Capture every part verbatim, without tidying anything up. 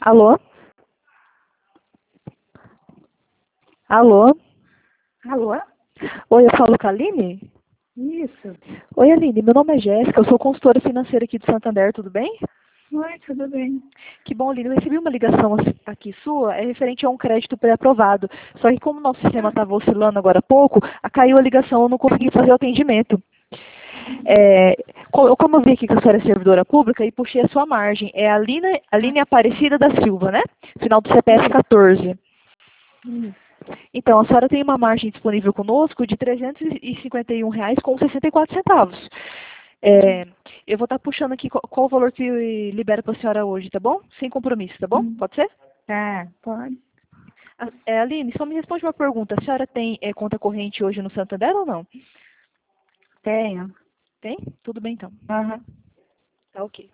Alô? Alô? Alô? Oi, eu falo com a Aline? Isso. Oi, Aline, meu nome é Jéssica, eu sou consultora financeira aqui do Santander, tudo bem? Oi, tudo bem? Que bom, Aline, eu recebi uma ligação aqui sua, é referente a um crédito pré-aprovado. Só que como o nosso sistema estava oscilando agora há pouco, a- caiu a ligação, eu não consegui fazer o atendimento. É, co- como eu vi aqui que a senhora é servidora pública e puxei a sua margem, é a Aline, Aline Aparecida da Silva, né? Final do C P F quatorze. Isso. Então, a senhora tem uma margem disponível conosco de trezentos e cinquenta e um reais com sessenta e quatro centavos. É, eu vou estar puxando aqui qual, qual o valor que libera para a senhora hoje, tá bom? Sem compromisso, tá bom? Hum. Pode ser? Tá, pode. A- é, Aline, só me responde uma pergunta. A senhora tem é, conta corrente hoje no Santander ou não? Tenho. Tem? Tudo bem então. Aham. Tá ok.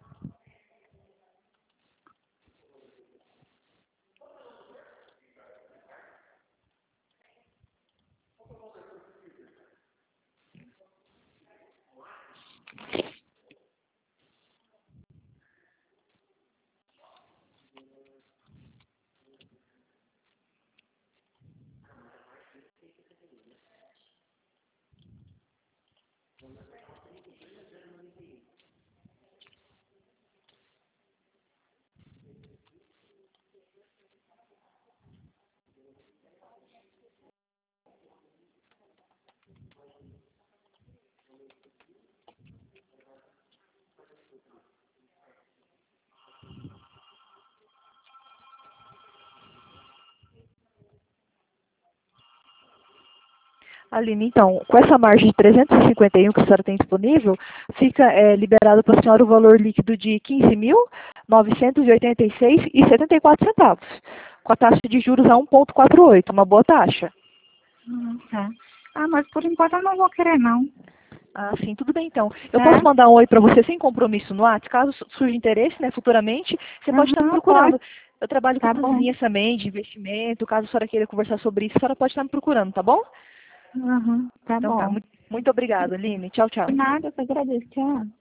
Aline, então, com essa margem de trezentos e cinquenta e um que a senhora tem disponível, fica é, liberado para a senhora o valor líquido de quinze mil novecentos e oitenta e seis reais e setenta e quatro centavos, com a taxa de juros a um vírgula quarenta e oito, uma boa taxa. Hum, tá. Ah, mas por enquanto eu não vou querer, não. Ah, sim, tudo bem então. Eu posso Tá? mandar um oi para você sem compromisso no WhatsApp, caso su- surja interesse, né, futuramente, você pode estar me Aham, pode. procurando. Eu trabalho com Tá outras bom. linhas também de investimento, caso a senhora queira conversar sobre isso, a senhora pode estar me procurando, tá bom? Aham, tá Então tá, bom. muito, muito obrigada, Aline. Tchau, tchau. De nada, eu que agradeço. Tchau.